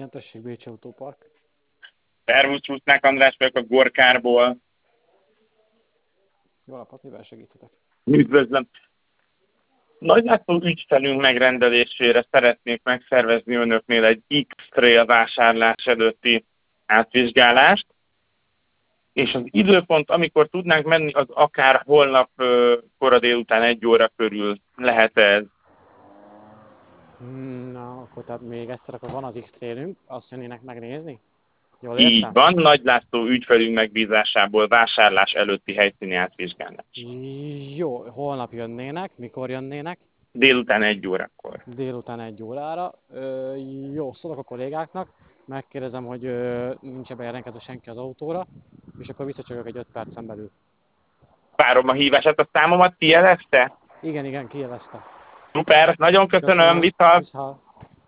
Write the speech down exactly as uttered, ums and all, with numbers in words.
Igen, tessék, Bécsi Autópark. Szervusz, Rusznák András vagyok a Gorkárból. Jó napot, mivel segíthetek? Üdvözlöm! Nagy László ügyfelünk megrendelésére szeretnék megszervezni önöknél egy X-Trail vásárlás előtti átvizsgálást, és az időpont, amikor tudnánk menni, az akár holnap ö, kora délután egy óra körül lehet ez. Hmm, na, akkor tehát még egyszer, akkor van az X-trailünk, azt jönnének megnézni? Jól Így értem? van, Nagy László ügyfelünk megbízásából vásárlás előtti helyszíni átvizsgálás. Jó, holnap jönnének, mikor jönnének? Délután egy órakor. Délután egy órára. Ö, jó, szólok a kollégáknak, megkérdezem, hogy ö, nincs-e bejelentkező senki az autóra, és akkor visszacsörök egy öt percen belül. Várom a hívását, a számomat kijelezte? Igen, igen, kijelezte. Szuper, nagyon köszönöm, Köszönöm, viszont! viszont.